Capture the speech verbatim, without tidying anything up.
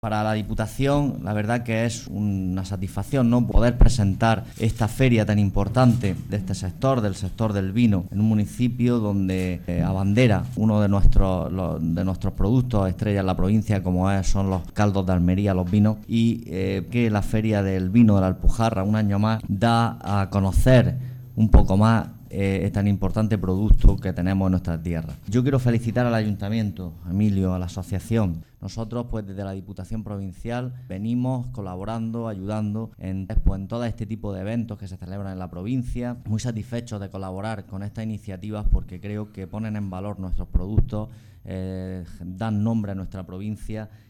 Para la Diputación, la verdad que es una satisfacción, ¿no?, poder presentar esta feria tan importante de este sector, del sector del vino, en un municipio donde eh, abandera uno de nuestros, los, de nuestros productos estrella en la provincia, como es, son los caldos de Almería, los vinos, y eh, que la Feria del Vino de la Alpujarra, un año más, da a conocer un poco más Eh, tan importante producto que tenemos en nuestras tierras. Yo quiero felicitar al Ayuntamiento, a Emilio, a la asociación. Nosotros, pues desde la Diputación Provincial, venimos colaborando, ayudando en, pues, en todo este tipo de eventos que se celebran en la provincia. Muy satisfechos de colaborar con estas iniciativas porque creo que ponen en valor nuestros productos, eh, dan nombre a nuestra provincia